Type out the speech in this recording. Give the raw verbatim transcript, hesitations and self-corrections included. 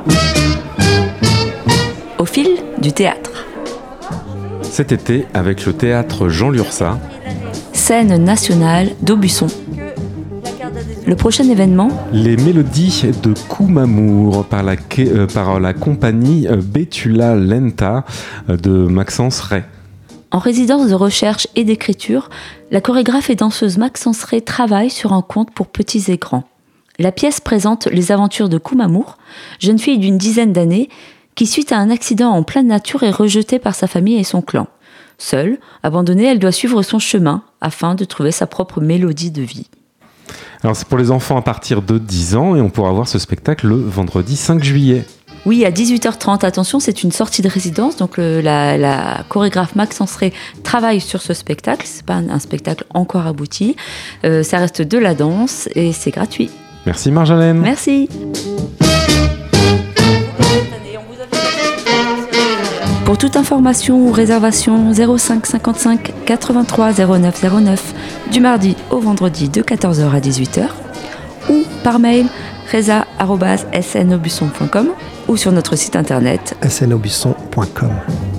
Au fil du théâtre. Cet été, avec le théâtre Jean Lurçat. Scène nationale d'Aubusson. Le prochain événement, les mélodies de Kumamour par la, euh, par la compagnie Betula Lenta de Maxence Ray. En résidence de recherche et d'écriture, la chorégraphe et danseuse Maxence Ray travaille sur un conte pour petits et grands. La pièce présente les aventures de Kumamour, jeune fille d'une dizaine d'années, qui suite à un accident en pleine nature est rejetée par sa famille et son clan. Seule, abandonnée, elle doit suivre son chemin afin de trouver sa propre mélodie de vie. Alors c'est pour les enfants à partir de dix ans et on pourra voir ce spectacle le vendredi cinq juillet. Oui, à dix-huit heures trente, attention, c'est une sortie de résidence, donc le, la, la chorégraphe Maxence Ray travaille sur ce spectacle, c'est pas un, un spectacle encore abouti, euh, ça reste de la danse et c'est gratuit. Merci Marjolaine. Merci. Pour toute information ou réservation, zéro cinq cinquante-cinq quatre-vingt-trois zéro neuf zéro neuf du mardi au vendredi de quatorze heures à dix-huit heures ou par mail reza arobase s n aubusson point com ou sur notre site internet s n aubusson point com.